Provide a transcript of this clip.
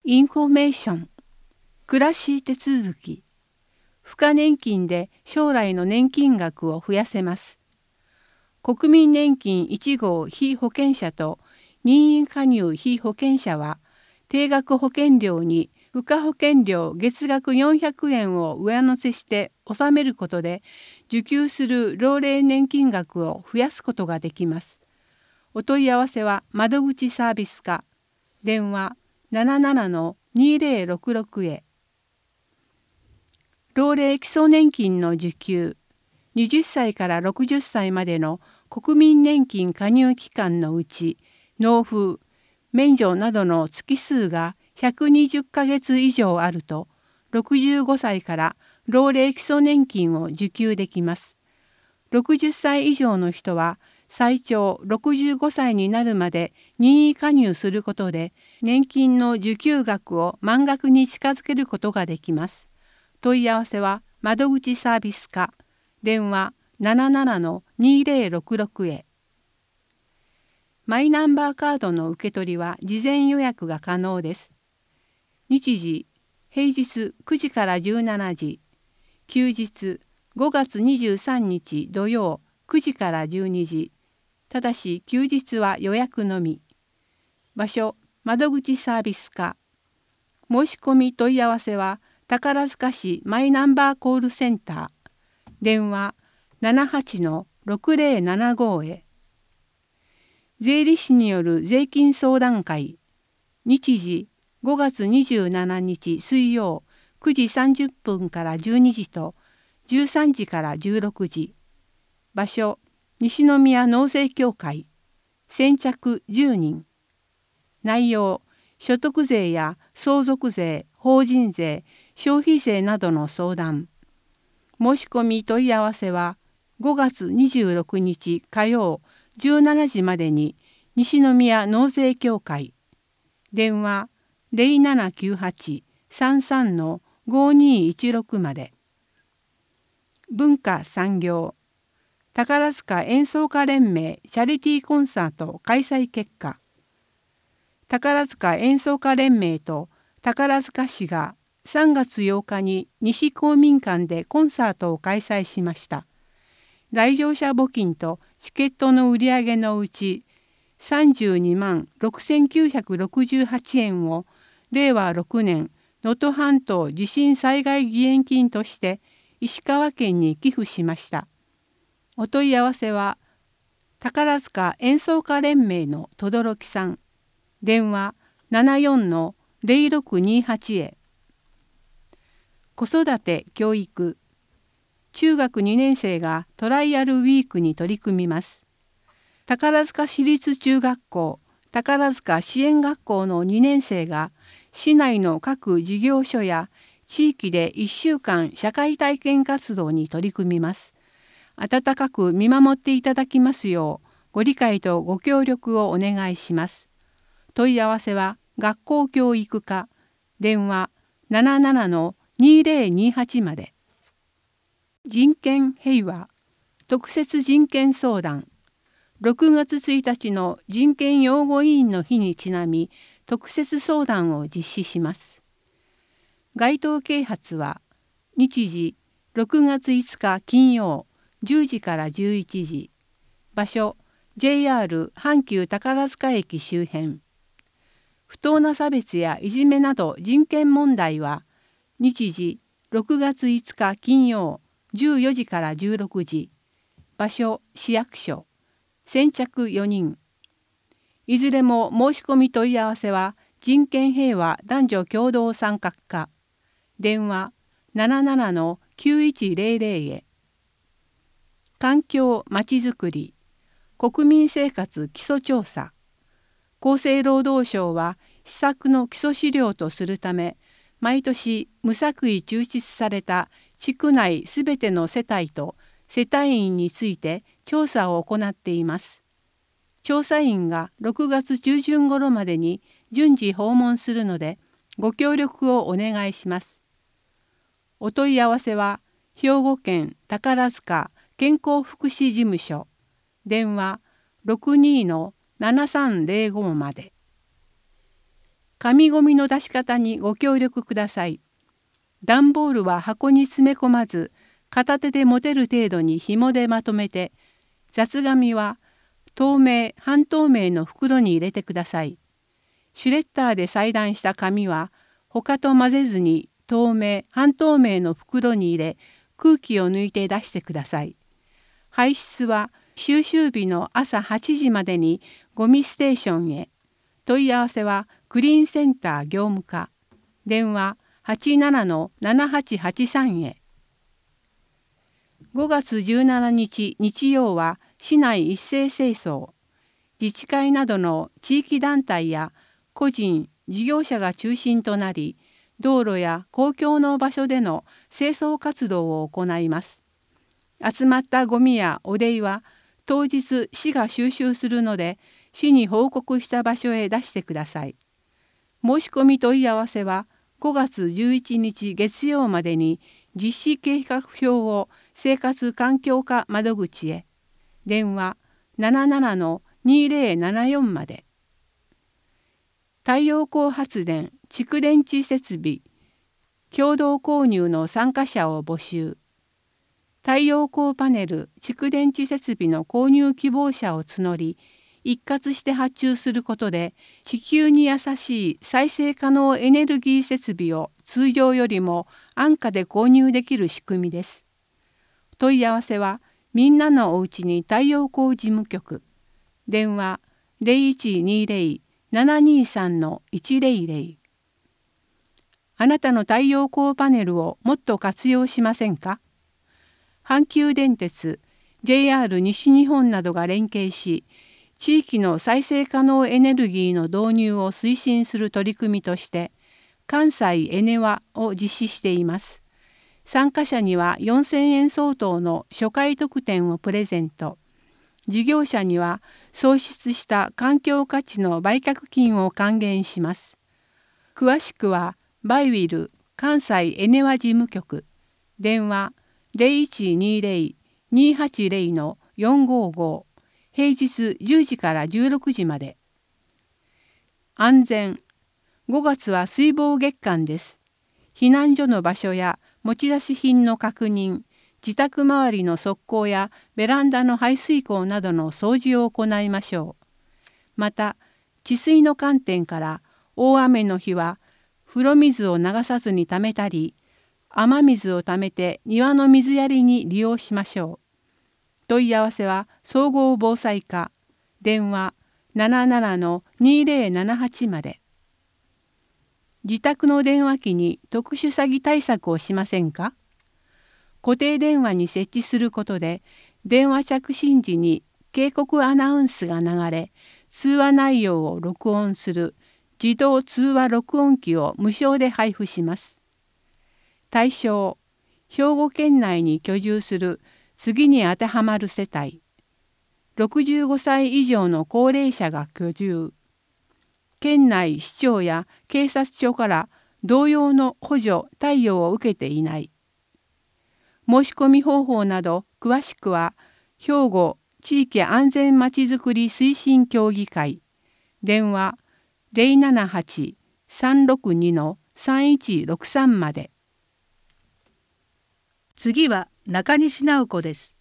インフォメーション、暮らし手続き、付加年金で将来の年金額を増やせます。国民年金1号被保険者と任意加入被保険者は、定額保険料に付加保険料月額400円を上乗せして納めることで、受給する老齢年金額を増やすことができます。お問い合わせは窓口サービス課、電話77-2066へ。老齢基礎年金の受給、20歳から60歳までの国民年金加入期間のうち、納付、免除などの月数が120ヶ月以上あると、65歳から老齢基礎年金を受給できます。60歳以上の人は、最長65歳になるまで任意加入することで、年金の受給額を満額に近づけることができます。問い合わせは窓口サービス課、電話77-2066へ。マイナンバーカードの受け取りは事前予約が可能です。日時、平日9時から17時、休日5月23日土曜9時から12時、ただし休日は予約のみ。場所、窓口サービス課。申し込み問い合わせは宝塚市マイナンバーコールセンター。電話78-6075へ。税理士による税金相談会。日時5月27日水曜9時30分から12時と13時から16時。場所、西宮納税協会。先着10人。内容、所得税や相続税、法人税、消費税などの相談。申し込み問い合わせは5月26日火曜17時までに西宮納税協会。電話0798-33-5216まで。文化産業。宝塚演奏家連盟チャリティーコンサート開催結果。宝塚演奏家連盟と宝塚市が3月8日に西公民館でコンサートを開催しました。来場者募金とチケットの売り上げのうち32万6968円を令和6年能登半島地震災害義援金として石川県に寄付しました。お問い合わせは宝塚演奏家連盟の轟さん。電話74-0628へ。子育て教育。中学2年生がトライアルウィークに取り組みます。宝塚市立中学校、宝塚支援学校の2年生が市内の各事業所や地域で1週間社会体験活動に取り組みます。温かく見守っていただきますようご理解とご協力をお願いします。問い合わせは学校教育課、電話77-2028まで。人権平和特設人権相談。6月1日の人権擁護委員の日にちなみ特設相談を実施します。該当啓発は日時6月5日金曜10時から11時。場所 JR 阪急宝塚駅周辺。不当な差別やいじめなど人権問題は日時6月5日金曜14時から16時。場所市役所。先着4人。いずれも申し込み問い合わせは人権平和男女共同参画課。電話77-9100へ。環境まちづくり。国民生活基礎調査。厚生労働省は施策の基礎資料とするため、毎年無作為抽出された地区内すべての世帯と世帯員について調査を行っています。調査員が6月中旬頃までに順次訪問するので、ご協力をお願いします。お問い合わせは兵庫県宝塚健康福祉事務所。電話62-7305まで。 紙ゴミの出し方にご協力ください。段ボールは箱に詰め込まず、片手で持てる程度に紐でまとめて、雑紙は透明、半透明の袋に入れてください。シュレッダーで裁断した紙は他と混ぜずに透明、半透明の袋に入れ、空気を抜いて出してください。排出は収集日の朝8時までにゴミステーションへ。問い合わせはクリーンセンター業務課。電話87-7883へ。5月17日日曜は市内一斉清掃。自治会などの地域団体や個人、事業者が中心となり、道路や公共の場所での清掃活動を行います。集まったゴミや汚泥は当日市が収集するので、市に報告した場所へ出してください。申し込み問い合わせは5月11日月曜までに実施計画表を生活環境課窓口へ。電話77-2074まで。太陽光発電、蓄電池設備、共同購入の参加者を募集。太陽光パネル、蓄電池設備の購入希望者を募り、一括して発注することで、地球に優しい再生可能エネルギー設備を通常よりも安価で購入できる仕組みです。問い合わせは、みんなのおうちに太陽光事務局。電話0120-723-100。あなたの太陽光パネルをもっと活用しませんか？阪急電鉄、JR 西日本などが連携し、地域の再生可能エネルギーの導入を推進する取り組みとして、関西エネワを実施しています。参加者には4000円相当の初回特典をプレゼント。事業者には創出した環境価値の売却金を還元します。詳しくはバイウィル関西エネワ事務局。電話0120-280-455。平日10時から16時まで。安全。5月は水防月間です。避難所の場所や持ち出し品の確認、自宅周りの側溝やベランダの排水溝などの掃除を行いましょう。また、治水の観点から大雨の日は風呂水を流さずにためたり、雨水をためて庭の水やりに利用しましょう。問い合わせは総合防災課。電話77-2078まで。自宅の電話機に特殊詐欺対策をしませんか？固定電話に設置することで、電話着信時に警告アナウンスが流れ、通話内容を録音する自動通話録音機を無償で配布します。対象、兵庫県内に居住する次に当てはまる世帯。65歳以上の高齢者が居住。県内市長や警察署から同様の補助・貸与を受けていない。申し込み方法など詳しくは兵庫地域安全まちづくり推進協議会。電話078-362-3163まで。 次は中西直子です。